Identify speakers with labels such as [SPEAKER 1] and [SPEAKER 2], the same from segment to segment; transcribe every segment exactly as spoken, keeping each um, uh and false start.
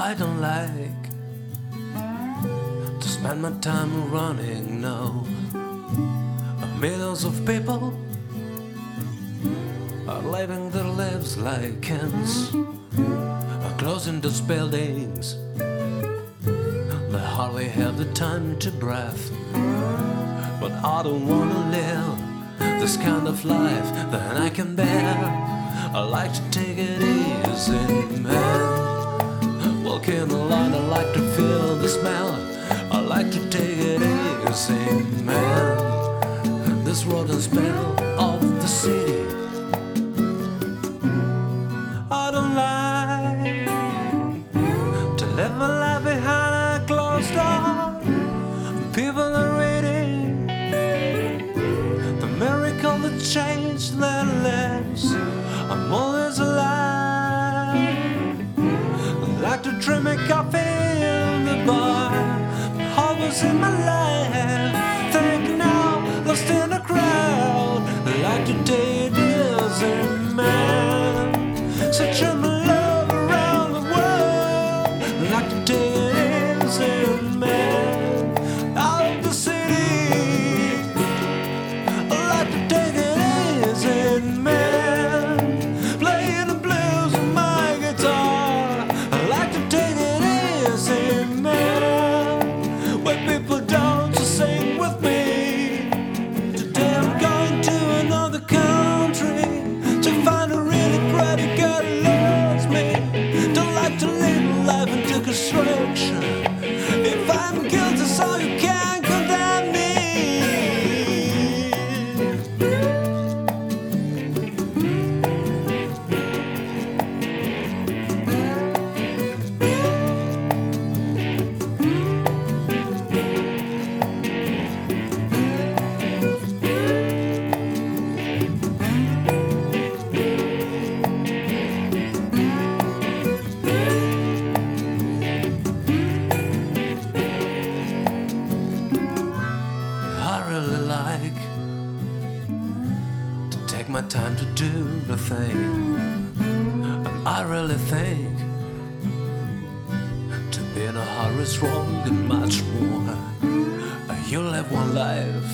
[SPEAKER 1] I don't like to spend my time running, no. Millions of people are living their lives like kings, are closing those buildings. They hardly have the time to breathe. But I don't wanna live this kind of life that I can bear. I like to take it easy, man. Walking alone, I like to feel the smell. I like to take it easy, man. This rotten smell of the city, I don't like to live a life behind a closed door. People are reading the miracle that changed their lives. I'm always alive. I like to drink my coffee in the bar. Always in my life, think now, lost in the crowd. I like to take it easy, man. Searching my love around the world. I like to take it easy, man. Out of the city, I like to take it easy, man. Playing the blues with my guitar. I like to take it easy, man. When people don't sing with me. Today I'm going to another country to find a really pretty girl who loves me. Don't like to live life into construction. If I'm guilty, so you can't condemn me. I really like to take my time to do the thing. And I really think to be in a hurry is wrong and much more. You live one life,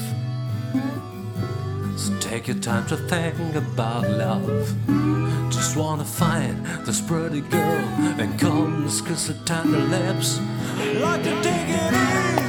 [SPEAKER 1] so take your time to think about love. Just wanna find this pretty girl and comes kiss her tender lips. Like to take it easy.